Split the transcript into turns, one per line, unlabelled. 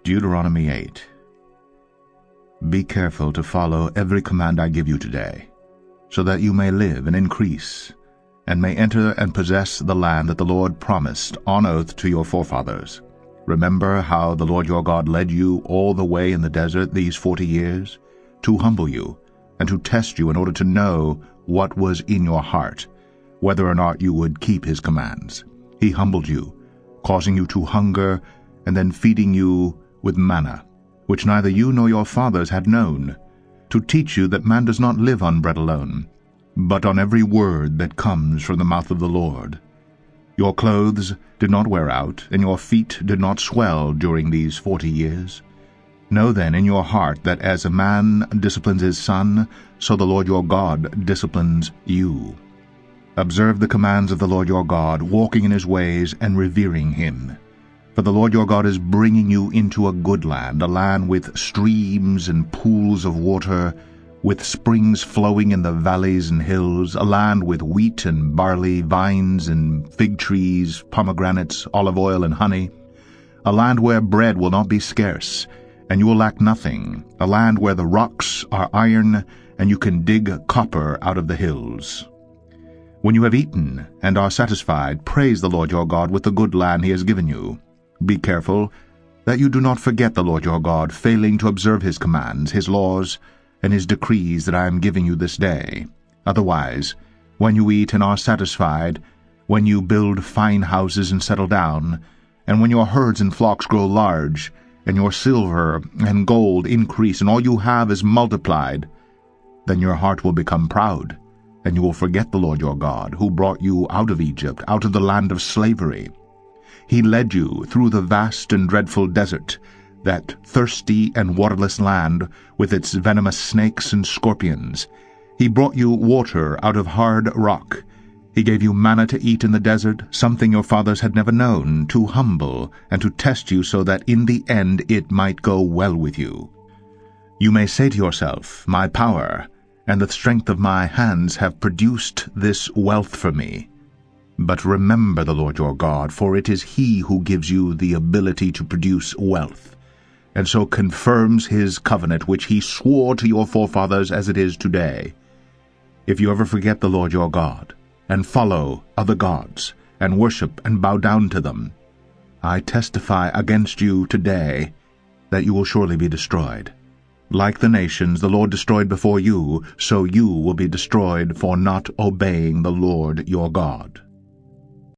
Deuteronomy 8. Be careful to follow every command I give you today, so that you may live and increase, and may enter and possess the land that the Lord promised on oath to your forefathers. Remember how the Lord your God led you all the way in the desert these 40 years, to humble you and to test you in order to know what was in your heart, whether or not you would keep his commands. He humbled you, causing you to hunger, and then feeding you with manna, which neither you nor your fathers had known, to teach you that man does not live on bread alone, but on every word that comes from the mouth of the Lord. Your clothes did not wear out, and your feet did not swell during these 40 years. Know then in your heart that as a man disciplines his son, so the Lord your God disciplines you. Observe the commands of the Lord your God, walking in his ways and revering him. For the Lord your God is bringing you into a good land, a land with streams and pools of water, with springs flowing in the valleys and hills, a land with wheat and barley, vines and fig trees, pomegranates, olive oil and honey, a land where bread will not be scarce, and you will lack nothing, a land where the rocks are iron, and you can dig copper out of the hills. When you have eaten and are satisfied, praise the Lord your God with the good land he has given you. Be careful that you do not forget the Lord your God, failing to observe his commands, his laws, and his decrees that I am giving you this day. Otherwise, when you eat and are satisfied, when you build fine houses and settle down, and when your herds and flocks grow large, and your silver and gold increase, and all you have is multiplied, then your heart will become proud, and you will forget the Lord your God, who brought you out of Egypt, out of the land of slavery. He led you through the vast and dreadful desert, that thirsty and waterless land with its venomous snakes and scorpions. He brought you water out of hard rock. He gave you manna to eat in the desert, something your fathers had never known, to humble and to test you so that in the end it might go well with you. You may say to yourself, my power and the strength of my hands have produced this wealth for me. But remember the Lord your God, for it is he who gives you the ability to produce wealth, and so confirms his covenant which he swore to your forefathers as it is today. If you ever forget the Lord your God, and follow other gods, and worship and bow down to them, I testify against you today that you will surely be destroyed. Like the nations the Lord destroyed before you, so you will be destroyed for not obeying the Lord your God.